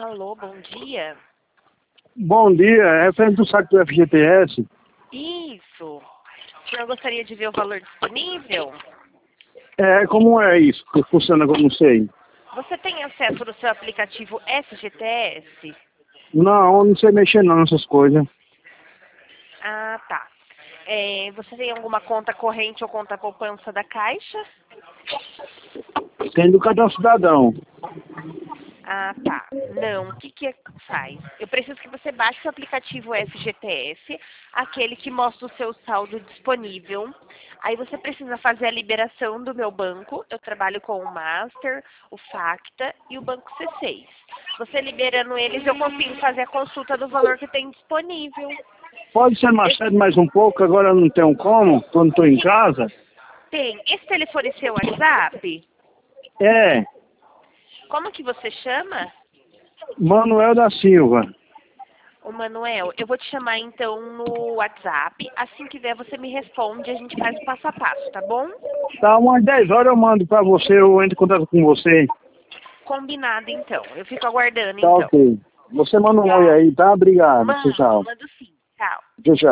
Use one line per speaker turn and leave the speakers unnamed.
Alô, bom dia.
Bom dia, é frente do saco do FGTS.
Isso. O senhor gostaria de ver o valor disponível?
Como é isso que funciona que eu não sei?
Você tem acesso no seu aplicativo FGTS?
Não, eu não sei mexer não nessas coisas.
Ah, tá. Você tem alguma conta corrente ou conta poupança da Caixa?
Tem do cartão cidadão.
Ah, tá. Não, o que faz? Eu preciso que você baixe o aplicativo FGTS, aquele que mostra o seu saldo disponível. Aí você precisa fazer a liberação do meu banco. Eu trabalho com o Master, o Facta e o Banco C6. Você liberando eles, eu consigo fazer a consulta do valor que tem disponível.
Pode ser mais cedo mais um pouco, agora eu não tenho como, quando estou em casa.
Tem. Esse telefone é seu WhatsApp?
É,
Como que você chama?
Manuel da Silva.
Ô, Manuel, eu vou te chamar então no WhatsApp. Assim que der, você me responde e a gente faz o passo a passo, tá bom?
Tá, umas 10 horas eu mando pra você, eu entro em contato com você.
Combinado, então. Eu fico aguardando,
Tá
então.
ok. Você manda um oi
Obrigada.
aí, tá? Obrigado. Tchau,
Mando,
tchau.
mando sim. Tchau.
Tchau, tchau.